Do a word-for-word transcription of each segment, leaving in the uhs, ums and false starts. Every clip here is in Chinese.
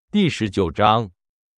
第十九章。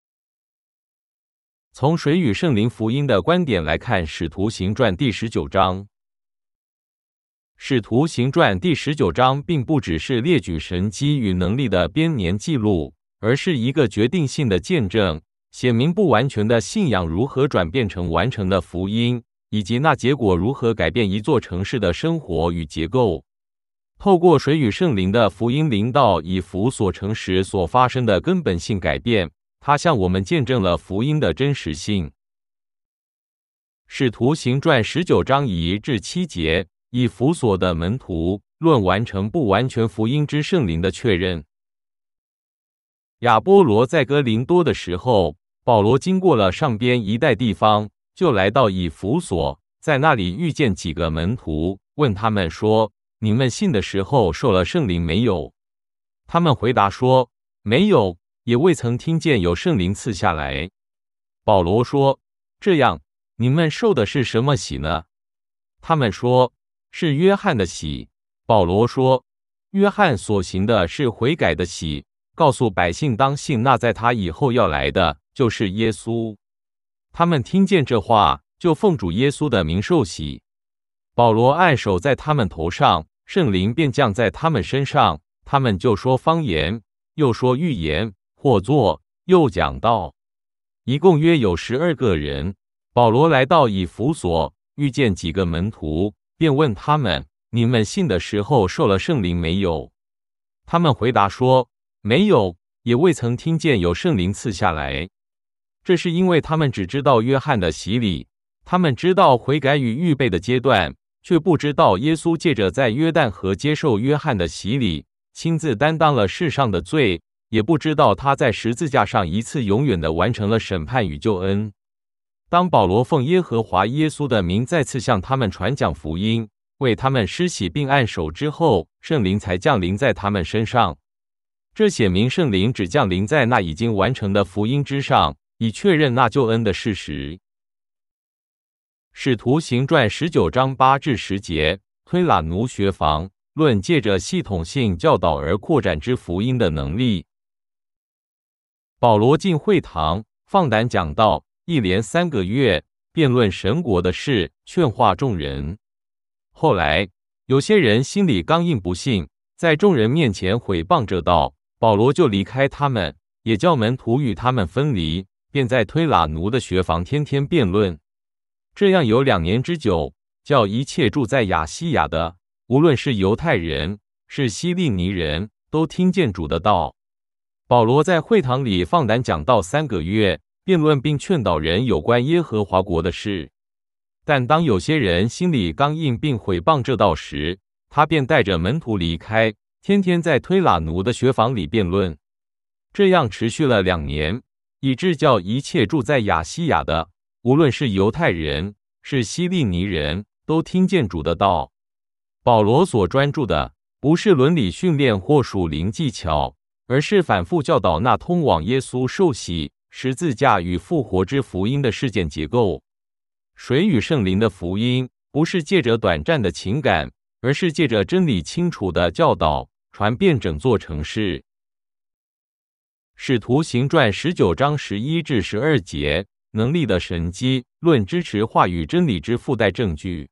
从水与圣灵福音的观点来看，《使徒行传》第十九章。《使徒行传》第十九章并不只是列举神迹与能力的编年记录，而是一个决定性的见证，写明不完全的信仰如何转变成完成的福音，以及那结果如何改变一座城市的生活与结构。透过水与圣灵的福音临到以弗所城时所发生的根本性改变，它向我们见证了福音的真实性。使徒行传十九章一至七节，以弗所的门徒论完成不完全福音之圣灵的确认。亚波罗在哥林多的时候，保罗经过了上边一带地方，就来到以弗所，在那里遇见几个门徒，问他们说：你们信的时候受了圣灵没有？他们回答说：没有，也未曾听见有圣灵赐下来。保罗说：这样，你们受的是什么洗呢？他们说：是约翰的洗。保罗说：约翰所行的是悔改的洗，告诉百姓当信那在他以后要来的，就是耶稣。他们听见这话，就奉主耶稣的名受洗。保罗按手在他们头上，圣灵便降在他们身上，他们就说方言，又说预言，或作，又讲道。一共约有十二个人。保罗来到以弗所，遇见几个门徒，便问他们：你们信的时候受了圣灵没有？他们回答说：没有，也未曾听见有圣灵赐下来。这是因为他们只知道约翰的洗礼，他们知道悔改与预备的阶段，却不知道耶稣借着在约旦河接受约翰的洗礼，亲自担当了世上的罪，也不知道他在十字架上一次永远地完成了审判与救恩。当保罗奉耶和华耶稣的名再次向他们传讲福音，为他们施洗并按手之后，圣灵才降临在他们身上。这显明圣灵只降临在那已经完成的福音之上，以确认那救恩的事实。使徒行传十九章八至十节，推喇奴学房论借着系统性教导而扩展之福音的能力。保罗进会堂，放胆讲道，一连三个月，辩论神国的事，劝化众人。后来，有些人心里刚硬不信，在众人面前毁谤这道，保罗就离开他们，也叫门徒与他们分离，便在推喇奴的学房天天辩论。这样有两年之久，叫一切住在亚细亚的，无论是犹太人，是希利尼人，都听见主的道。保罗在会堂里放胆讲道三个月，辩论并劝导人有关耶和华国的事。但当有些人心里刚硬并毁谤这道时，他便带着门徒离开，天天在推喇奴的学房里辩论。这样持续了两年，以致叫一切住在亚细亚的，无论是犹太人，是希利尼人，都听见主的道。保罗所专注的，不是伦理训练或属灵技巧，而是反复教导那通往耶稣受洗、十字架与复活之福音的事件结构。水与圣灵的福音，不是借着短暂的情感，而是借着真理清楚的教导，传遍整座城市。使徒行传十九章十一至十二节，能力的神迹，论支持话语真理之附带证据。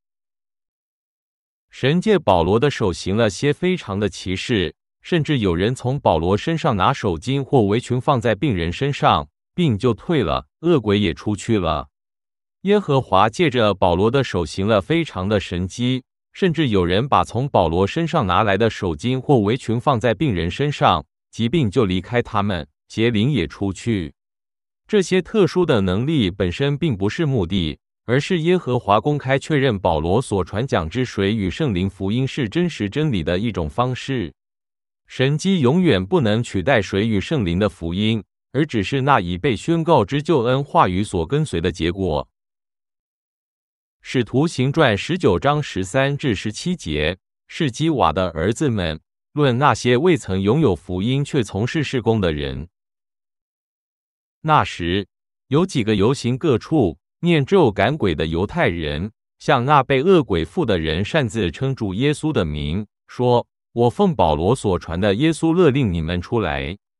神借保罗的手行了些非常的奇事，甚至有人从保罗身上拿手巾或围裙放在病人身上，病就退了，恶鬼也出去了。耶和华借着保罗的手行了非常的神迹，甚至有人把从保罗身上拿来的手巾或围裙放在病人身上，疾病就离开他们，邪灵也出去。这些特殊的能力本身并不是目的，而是耶和华公开确认保罗所传讲之水与圣灵福音是真实真理的一种方式。神迹永远不能取代水与圣灵的福音，而只是那已被宣告之救恩话语所跟随的结果。使徒行传十九章十三至十七节，士基瓦的儿子们，论那些未曾拥有福音却从事事工的人。那时，有几个游行各处，念咒赶鬼的犹太人，向那被恶鬼附的人擅自称主耶稣的名，说：我奉保罗所传的耶稣勒令你们出来。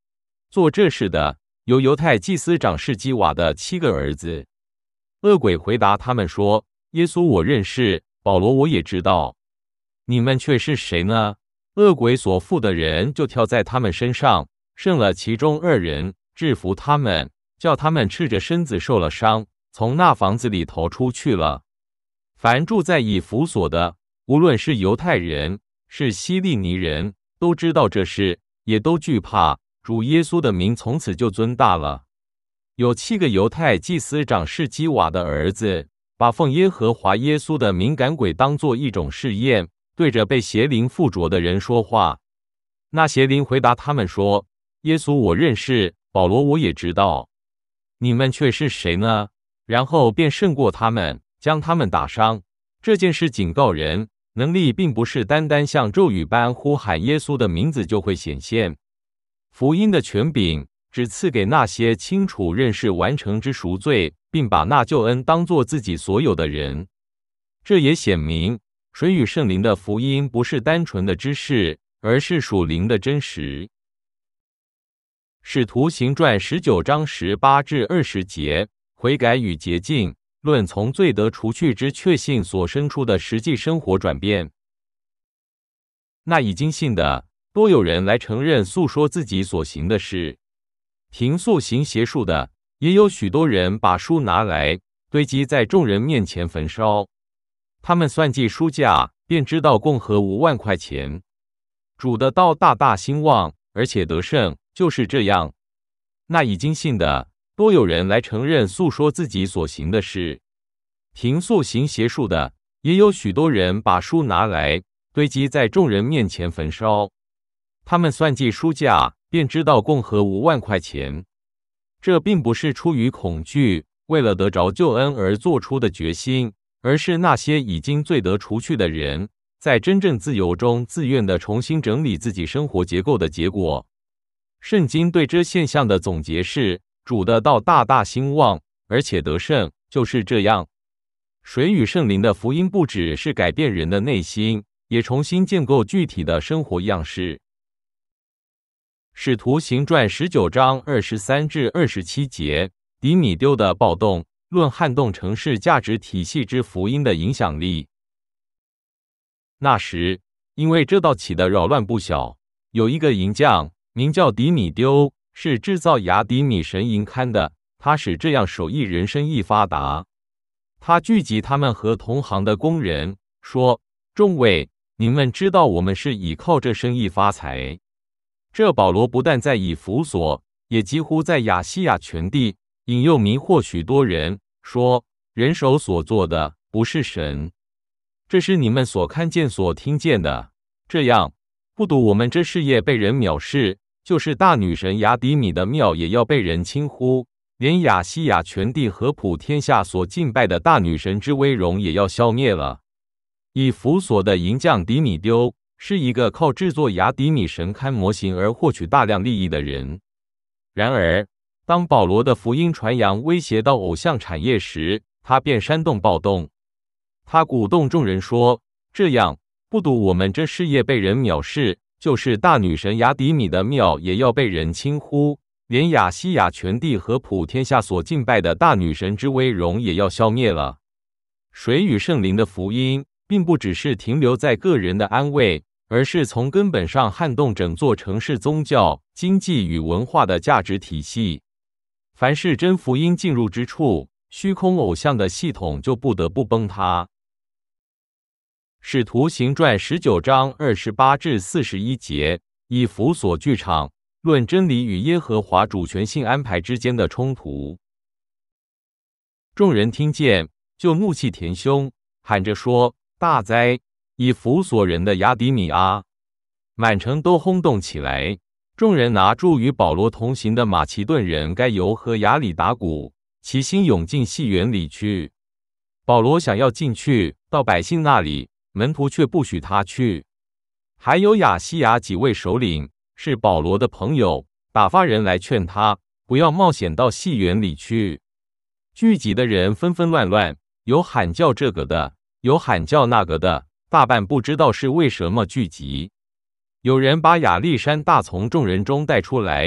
做这事的有犹太祭司长士基瓦的七个儿子。恶鬼回答他们说：耶稣我认识，保罗我也知道，你们却是谁呢？恶鬼所附的人就跳在他们身上，剩了其中二人，制服他们，叫他们赤着身子受了伤，从那房子里逃出去了。凡住在以弗所的，无论是犹太人是希利尼人，都知道这事，也都惧怕，主耶稣的名从此就尊大了。有七个犹太祭司长士基瓦的儿子，把奉耶和华耶稣的名赶鬼当作一种试验，对着被邪灵附着的人说话。那邪灵回答他们说：耶稣我认识，保罗我也知道，你们却是谁呢？然后便胜过他们，将他们打伤。这件事警告人，能力并不是单单像咒语般呼喊耶稣的名字就会显现。福音的权柄只赐给那些清楚认识完成之赎罪，并把那救恩当作自己所有的人。这也显明，水与圣灵的福音不是单纯的知识，而是属灵的真实。使徒行传十九章十八至二十节，悔改与洁净，论从罪得除去之确信所生出的实际生活转变。那已经信的，多有人来承认诉说自己所行的事；停诉行邪术的，也有许多人把书拿来堆积在众人面前焚烧。他们算计书价，便知道共合五万块钱。主的道大大兴旺，而且得胜，就是这样。那已经信的，多有人来承认诉说自己所行的事；停诉行邪术的，也有许多人把书拿来堆积在众人面前焚烧。他们算计书价，便知道共合五万块钱。这并不是出于恐惧，为了得着救恩而做出的决心，而是那些已经罪得除去的人，在真正自由中自愿地重新整理自己生活结构的结果。圣经对这现象的总结是：主的道大大兴旺，而且得胜，就是这样。水与圣灵的福音不只是改变人的内心，也重新建构具体的生活样式。使徒行传十九章二十三至二十七节，迪米丢的暴动，论撼动城市价值体系之福音的影响力。那时，因为这道起的扰乱不小，有一个银匠名叫迪米丢，是制造雅迪米神银龛的。他使这样手艺人生意发达。他聚集他们和同行的工人，说：众位，你们知道我们是倚靠这生意发财。这保罗不但在以弗所，也几乎在亚细亚全地，引诱迷惑许多人，说人手所做的不是神，这是你们所看见所听见的。这样，不独我们这事业被人藐视，就是大女神雅迪米的庙也要被人轻忽，连亚细亚全地和普天下所敬拜的大女神之威荣也要消灭了。以弗所的银匠迪米丢是一个靠制作雅迪米神龛模型而获取大量利益的人。然而，当保罗的福音传扬威胁到偶像产业时，他便煽动暴动。他鼓动众人说：这样，不独我们这事业被人藐视，就是大女神雅迪米的庙也要被人轻忽，连亚细亚全地和普天下所敬拜的大女神之威荣也要消灭了。水与圣灵的福音并不只是停留在个人的安慰，而是从根本上撼动整座城市宗教、经济与文化的价值体系。凡是真福音进入之处，虚空偶像的系统就不得不崩塌。使徒行传十九章二十八至四十一节，以弗所剧场论真理与耶和华主权性安排之间的冲突。众人听见，就怒气填胸，喊着说：大哉！以弗所人的雅迪米啊！满城都轰动起来。众人拿住与保罗同行的马其顿人该犹和亚里达古，齐心涌进戏园里去。保罗想要进去，到百姓那里，门徒却不许他去。还有亚细亚几位首领是保罗的朋友，打发人来劝他不要冒险到戏园里去。聚集的人纷纷乱乱，有喊叫这个的，有喊叫那个的，大半不知道是为什么聚集。有人把亚历山大从众人中带出来，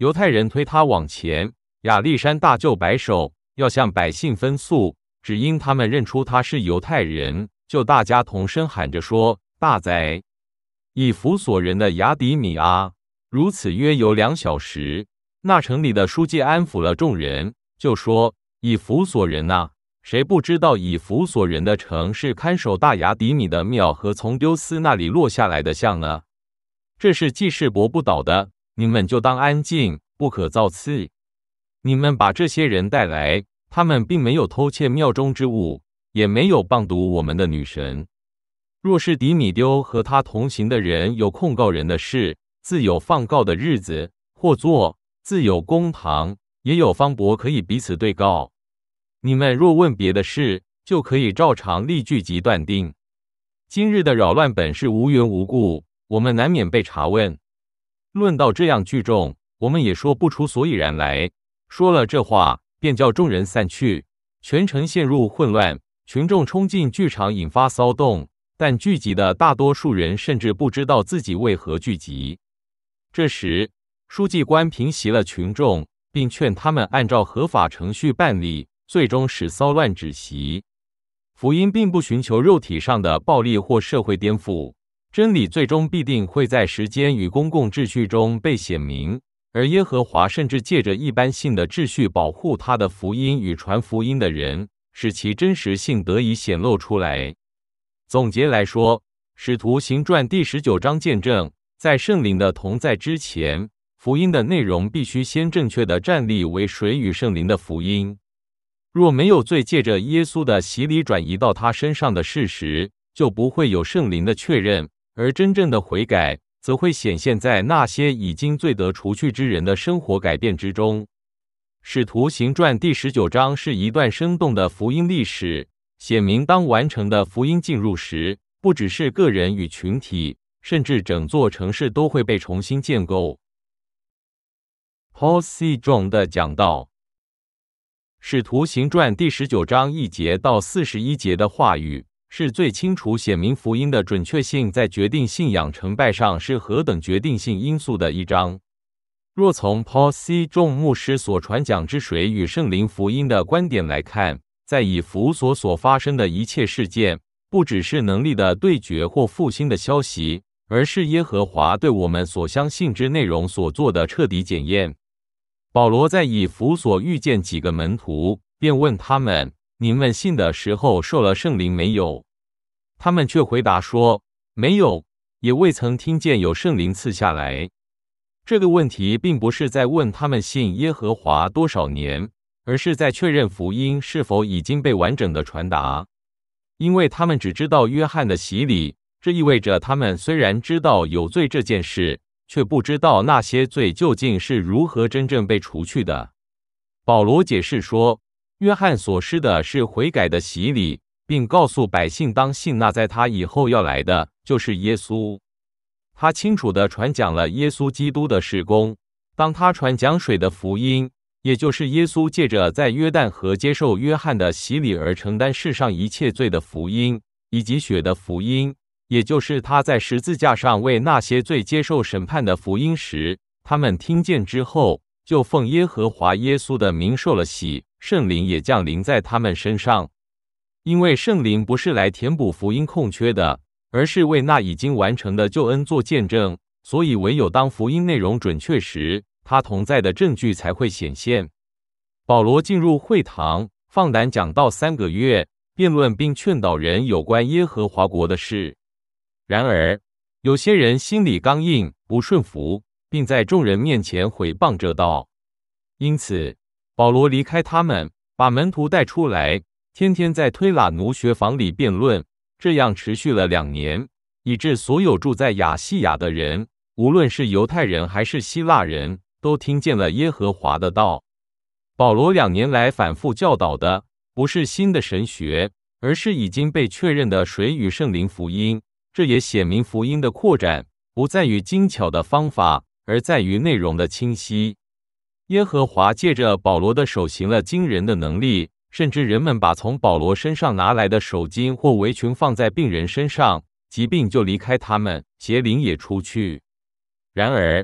犹太人推他往前，亚历山大就摆手，要向百姓分诉，只因他们认出他是犹太人，就大家同声喊着说：大哉！以弗所人的亚底米啊！如此约有两小时，那城里的书记安抚了众人，就说：以弗所人啊，谁不知道以弗所人的城是看守大雅底米的庙和从丢斯那里落下来的像呢？这是记事驳不倒的，你们就当安静，不可造次。你们把这些人带来，他们并没有偷窃庙中之物，也没有谤读我们的女神。若是底米丢和他同行的人有控告人的事，自有放告的日子，或作自有公堂，也有方伯可以彼此对告。你们若问别的事，就可以照常例句及断定。今日的扰乱本是无缘无故，我们难免被查问。论到这样聚众，我们也说不出所以然来。说了这话，便叫众人散去，全城陷入混乱，群众冲进剧场，引发骚动。但聚集的大多数人甚至不知道自己为何聚集。这时，书记官平息了群众，并劝他们按照合法程序办理，最终使骚乱止息。福音并不寻求肉体上的暴力或社会颠覆，真理最终必定会在时间与公共秩序中被显明，而耶和华甚至借着一般性的秩序保护他的福音与传福音的人，使其真实性得以显露出来。总结来说，《使徒行传》第十九章见证，在圣灵的同在之前，福音的内容必须先正确的站立为水与圣灵的福音。若没有罪借着耶稣的洗礼转移到他身上的事实，就不会有圣灵的确认，而真正的悔改则会显现在那些已经罪得除去之人的生活改变之中。《使徒行传》第十九章是一段生动的福音历史，显明当完成的福音进入时，不只是个人与群体，甚至整座城市都会被重新建构。Paul C. John 的讲道，《使徒行传》第十九章一节到四十一节的话语，是最清楚显明福音的准确性在决定信仰成败上是何等决定性因素的一章。若从 Paul C. John 牧师所传讲之水与圣灵福音的观点来看，在以弗所所发生的一切事件，不只是能力的对决或复兴的消息，而是耶和华对我们所相信之内容所做的彻底检验。保罗在以弗所遇见几个门徒，便问他们：你们信的时候受了圣灵没有？他们却回答说：没有，也未曾听见有圣灵赐下来。这个问题并不是在问他们信耶和华多少年，而是在确认福音是否已经被完整的传达。因为他们只知道约翰的洗礼，这意味着他们虽然知道有罪这件事，却不知道那些罪究竟是如何真正被除去的。保罗解释说，约翰所施的是悔改的洗礼，并告诉百姓当信那在他以后要来的就是耶稣。他清楚地传讲了耶稣基督的事工。当他传讲水的福音，也就是耶稣借着在约旦河接受约翰的洗礼而承担世上一切罪的福音，以及血的福音，也就是他在十字架上为那些罪接受审判的福音时，他们听见之后，就奉耶和华耶稣的名受了洗，圣灵也降临在他们身上。因为圣灵不是来填补福音空缺的，而是为那已经完成的救恩做见证，所以唯有当福音内容准确时，他同在的证据才会显现。保罗进入会堂，放胆讲道三个月，辩论并劝导人有关耶和华国的事。然而，有些人心里刚硬，不顺服，并在众人面前毁谤这道。因此，保罗离开他们，把门徒带出来，天天在推喇奴学房里辩论。这样持续了两年，以致所有住在亚细亚的人，无论是犹太人还是希腊人，都听见了耶和华的道。保罗两年来反复教导的，不是新的神学，而是已经被确认的水与圣灵福音。这也显明福音的扩展不在于精巧的方法，而在于内容的清晰。耶和华借着保罗的手行了惊人的能力，甚至人们把从保罗身上拿来的手巾或围裙放在病人身上，疾病就离开他们，邪灵也出去。然而，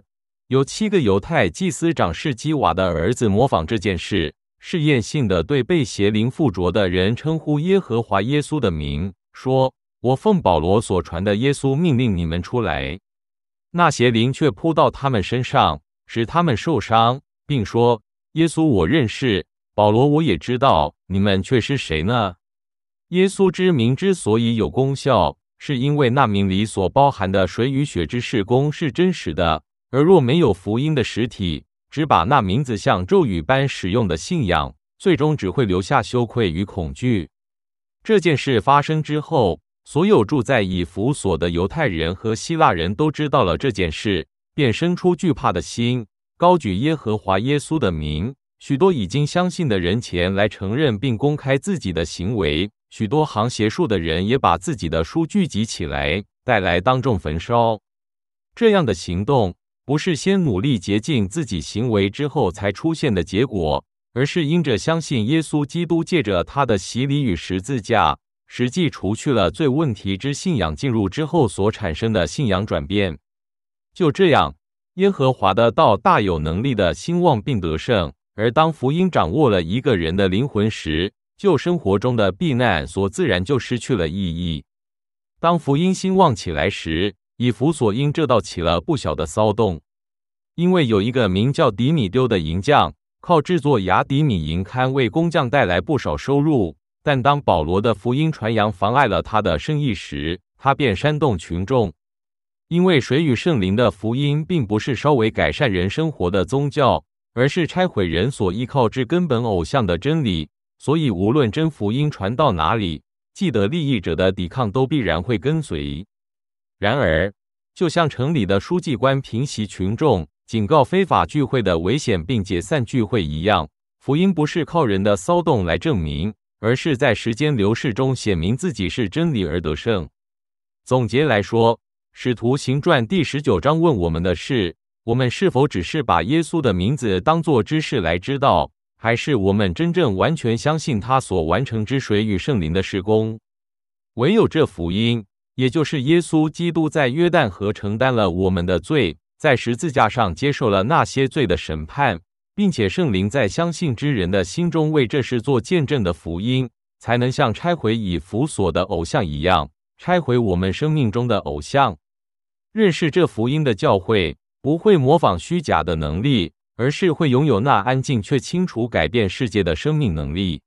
有七个犹太祭司长士基瓦的儿子模仿这件事，试验性的对被邪灵附着的人称呼耶和华耶稣的名，说：“我奉保罗所传的耶稣命令你们出来。”那邪灵却扑到他们身上，使他们受伤，并说：“耶稣我认识，保罗我也知道，你们却是谁呢？”耶稣之名之所以有功效，是因为那名里所包含的水与血之事工是真实的。而若没有福音的实体，只把那名字像咒语般使用的信仰，最终只会留下羞愧与恐惧。这件事发生之后，所有住在以弗所的犹太人和希腊人都知道了这件事，便生出惧怕的心，高举耶和华耶稣的名。许多已经相信的人前来承认并公开自己的行为，许多行邪术的人也把自己的书聚集起来，带来当众焚烧。这样的行动不是先努力洁净自己行为之后才出现的结果，而是因着相信耶稣基督借着他的洗礼与十字架，实际除去了罪问题之信仰进入之后所产生的信仰转变。就这样，耶和华的道大有能力的兴旺并得胜。而当福音掌握了一个人的灵魂时，就生活中的避难所自然就失去了意义。当福音兴旺起来时，以弗所因这道起了不小的骚动，因为有一个名叫底米丢的银匠，靠制作雅底米银龛为工匠带来不少收入。但当保罗的福音传扬妨碍了他的生意时，他便煽动群众。因为水与圣灵的福音并不是稍微改善人生活的宗教，而是拆毁人所依靠之根本偶像的真理，所以无论真福音传到哪里，既得利益者的抵抗都必然会跟随。然而，就像城里的书记官平息群众，警告非法聚会的危险并解散聚会一样，福音不是靠人的骚动来证明，而是在时间流逝中显明自己是真理而得胜。总结来说，使徒行传第十九章问我们的是：我们是否只是把耶稣的名字当作知识来知道，还是我们真正完全相信他所完成之水与圣灵的事工？唯有这福音，也就是耶稣基督在约旦河承担了我们的罪，在十字架上接受了那些罪的审判，并且圣灵在相信之人的心中为这事做见证的福音，才能像拆毁以弗所的偶像一样，拆毁我们生命中的偶像。认识这福音的教会不会模仿虚假的能力，而是会拥有那安静却清楚改变世界的生命能力。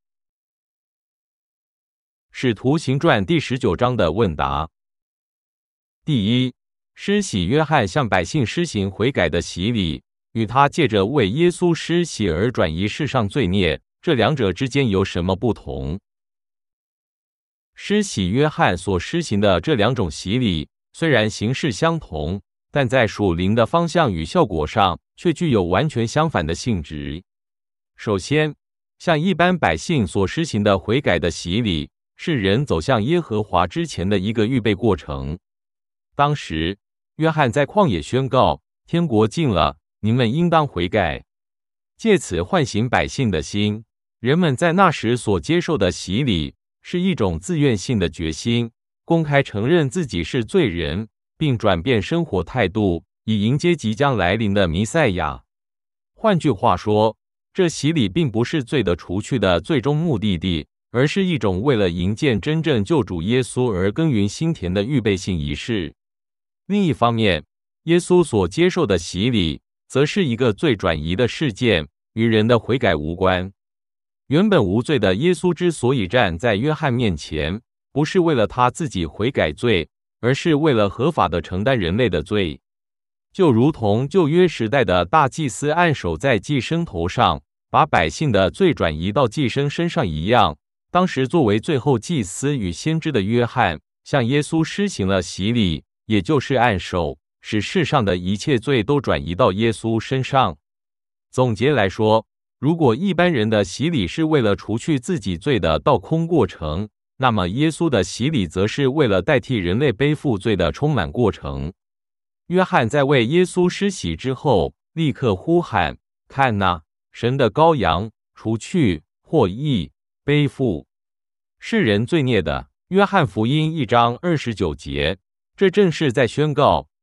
使徒行传第十九章的问答。第一，施洗约翰向百姓施行悔改的洗礼，与他借着为耶稣施洗而转移世上罪孽，这两者之间有什么不同？施洗约翰所施行的这两种洗礼，虽然形式相同，但在属灵的方向与效果上却具有完全相反的性质。首先，向一般百姓所施行的悔改的洗礼，是人走向耶和华之前的一个预备过程。当时，约翰在旷野宣告：天国近了，你们应当悔改，借此唤醒百姓的心。人们在那时所接受的洗礼，是一种自愿性的决心，公开承认自己是罪人，并转变生活态度，以迎接即将来临的弥赛亚。换句话说，这洗礼并不是罪的除去的最终目的地，而是一种为了迎见真正救主耶稣而耕耘心田的预备性仪式。另一方面，耶稣所接受的洗礼，则是一个罪转移的事件，与人的悔改无关。原本无罪的耶稣之所以站在约翰面前，不是为了他自己悔改罪，而是为了合法的承担人类的罪。就如同旧约时代的大祭司按手在祭牲头上，把百姓的罪转移到祭牲身上一样，当时作为最后祭司与先知的约翰，向耶稣施行了洗礼，也就是按手，使世上的一切罪都转移到耶稣身上。总结来说，如果一般人的洗礼是为了除去自己罪的倒空过程，那么耶稣的洗礼则是为了代替人类背负罪的充满过程。约翰在为耶稣施洗之后，立刻呼喊：看哪，神的羔羊，除去或义背负世人罪孽的。约翰福音一章二十九节，这正是在宣告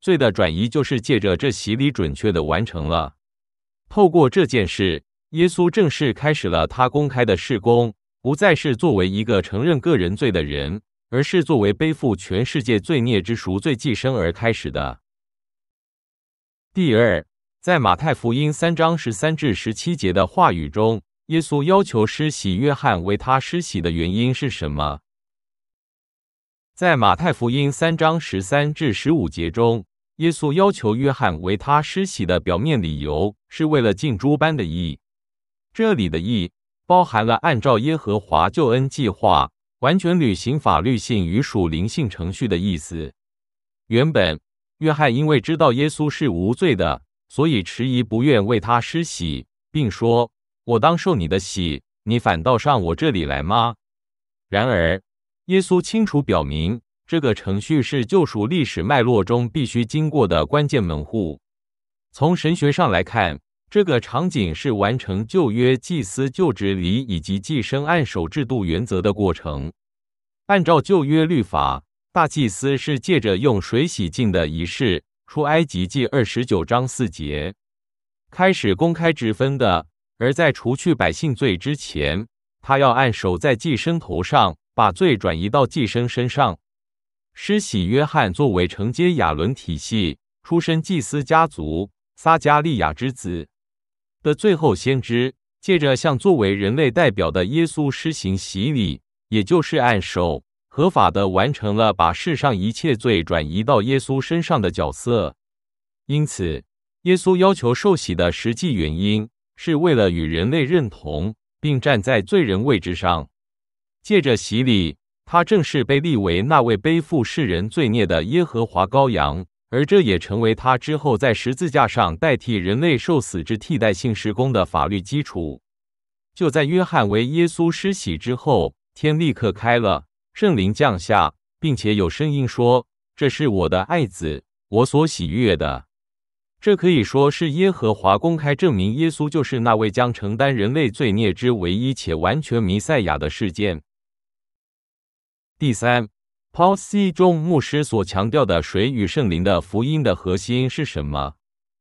罪的转移就是借着这洗礼准确地完成了。透过这件事，耶稣正式开始了他公开的事工，不再是作为一个承认个人罪的人，而是作为背负全世界罪孽之赎罪祭牲而开始的。第二，在马太福音三章十三至十七节的话语中，耶稣要求施洗约翰为他施洗的原因是什么？在马太福音三章十三至十五节中，耶稣要求约翰为他施洗的表面理由是为了尽诸般的义。这里的义包含了按照耶和华救恩计划完全履行法律性与属灵性程序的意思。原本约翰因为知道耶稣是无罪的，所以迟疑不愿为他施洗，并说：我当受你的洗，你反倒上我这里来吗？然而耶稣清楚表明，这个程序是救赎历史脉络中必须经过的关键门户。从神学上来看，这个场景是完成旧约祭司就职礼以及祭牲按手制度原则的过程。按照旧约律法，大祭司是借着用水洗净的仪式，出埃及记二十九章四节，开始公开职分的。而在除去百姓罪之前，他要按手在祭牲头上，把罪转移到祭牲身上。施洗约翰作为承接亚伦体系、出身祭司家族撒加利亚之子的最后先知，借着向作为人类代表的耶稣施行洗礼，也就是按手，合法地完成了把世上一切罪转移到耶稣身上的角色。因此，耶稣要求受洗的实际原因，是为了与人类认同，并站在罪人位置上。借着洗礼，他正式被立为那位背负世人罪孽的耶和华羔羊，而这也成为他之后在十字架上代替人类受死之替代性事工的法律基础。就在约翰为耶稣施洗之后，天立刻开了，圣灵降下，并且有声音说：这是我的爱子，我所喜悦的。这可以说是耶和华公开证明耶稣就是那位将承担人类罪孽之唯一且完全弥赛亚的事件。第三， Paul C. 中牧师所强调的水与圣灵的福音的核心是什么？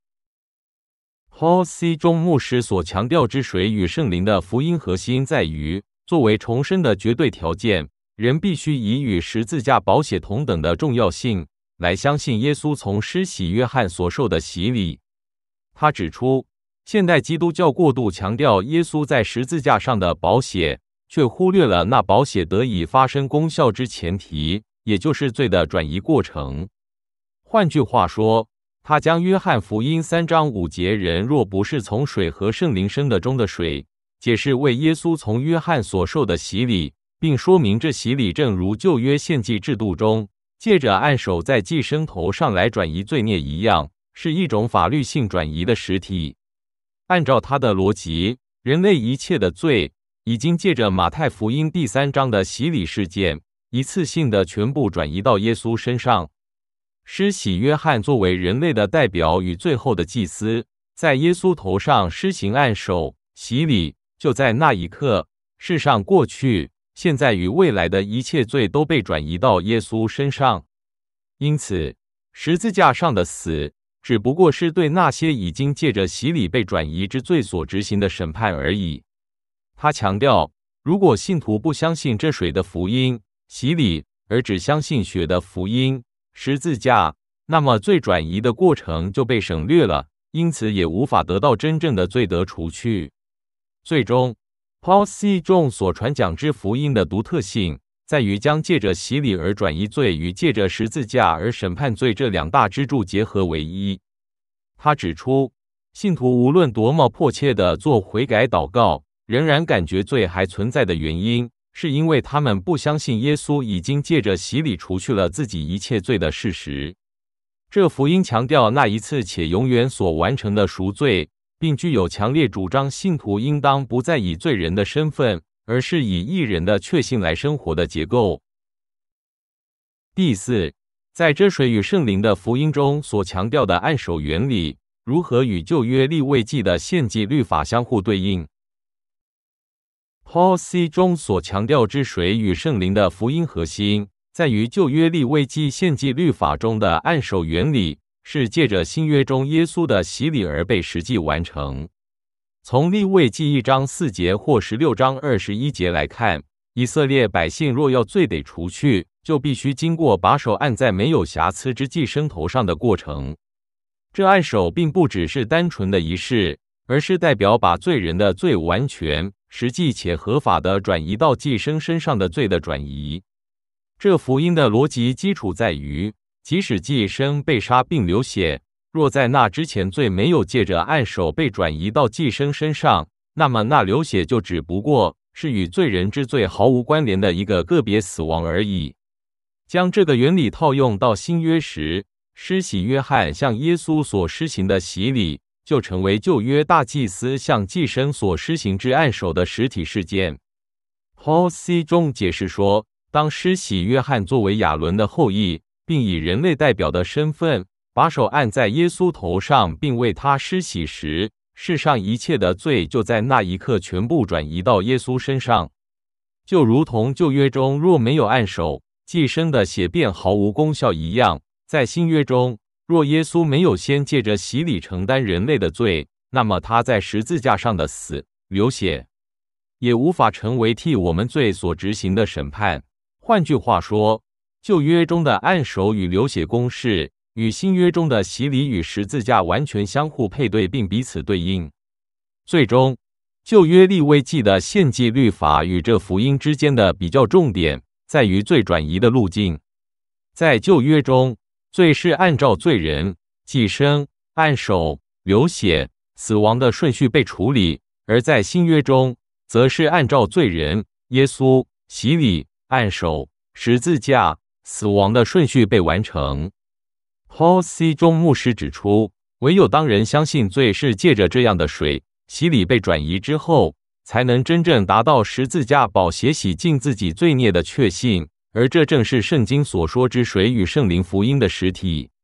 Paul C. 中牧师所强调之水与圣灵的福音核心在于，作为重生的绝对条件，人必须以与十字架宝血同等的重要性来相信耶稣从施洗约翰所受的洗礼。他指出，现代基督教过度强调耶稣在十字架上的宝血，却忽略了那宝血得以发生功效之前提，也就是罪的转移过程。换句话说，他将约翰福音三章五节人若不是从水和圣灵生的中的水，解释为耶稣从约翰所受的洗礼，并说明这洗礼正如旧约献祭制度中借着按手在祭牲头上来转移罪孽一样，是一种法律性转移的实体。按照他的逻辑，人类一切的罪已经借着马太福音第三章的洗礼事件，一次性的全部转移到耶稣身上。施洗约翰作为人类的代表与最后的祭司，在耶稣头上施行按手洗礼，就在那一刻，世上过去、现在与未来的一切罪都被转移到耶稣身上。因此，十字架上的死只不过是对那些已经借着洗礼被转移之罪所执行的审判而已。他强调，如果信徒不相信这水的福音洗礼，而只相信血的福音十字架，那么罪转移的过程就被省略了，因此也无法得到真正的罪得除去。最终，Paul C. 中所传讲之福音的独特性，在于将借着洗礼而转移罪与借着十字架而审判罪这两大支柱结合为一。他指出，信徒无论多么迫切地做悔改祷告，仍然感觉罪还存在的原因，是因为他们不相信耶稣已经借着洗礼除去了自己一切罪的事实。这福音强调那一次且永远所完成的赎罪，并具有强烈主张信徒应当不再以罪人的身份，而是以义人的确信来生活的结构。第四，在这水与圣灵的福音中所强调的按手原理，如何与旧约利未记的献祭律法相互对应。Paul C. 中所强调之水与圣灵的福音核心，在于旧约利未记献祭律法中的按手原理， 是借着新约中耶稣的洗礼而被实际完成。从利未记一章四节或十六章二十一节来看，以色列百姓若要罪得除去，就必须经过把手按在没有瑕疵之祭牲头上的过程。这按手并不只是单纯的仪式，而是代表把罪人的罪完全、实际且合法地转移到祭牲身上的罪的转移。这福音的逻辑基础在于，即使祭牲被杀并流血，若在那之前罪没有借着按手被转移到祭牲身上，那么那流血就只不过是与罪人之罪毫无关联的一个个别死亡而已。将这个原理套用到新约时，施洗约翰向耶稣所施行的洗礼，就成为旧约大祭司向祭牲所施行之按手的实体事件。Paul C. 中解释说，当施洗约翰作为亚伦的后裔，并以人类代表的身份，把手按在耶稣头上，并为他施洗时，世上一切的罪就在那一刻全部转移到耶稣身上。就如同旧约中若没有按手，祭牲的血便毫无功效一样，在新约中，若耶稣没有先借着洗礼承担人类的罪，那么他在十字架上的死、流血，也无法成为替我们罪所执行的审判。换句话说，旧约中的按手与流血公式，与新约中的洗礼与十字架完全相互配对并彼此对应。最终，旧约利未记的献祭律法与这福音之间的比较重点，在于罪转移的路径。在旧约中，罪是按照罪人、祭牲、按手、流血、死亡的顺序被处理；而在新约中，则是按照罪人、耶稣、洗礼、按手、十字架、死亡的顺序被完成。Paul C. 中牧师指出，唯有当人相信罪是借着这样的水洗礼被转移之后，才能真正达到十字架宝血洗净自己罪孽的确信，而这正是圣经所说之水与圣灵福音的实体。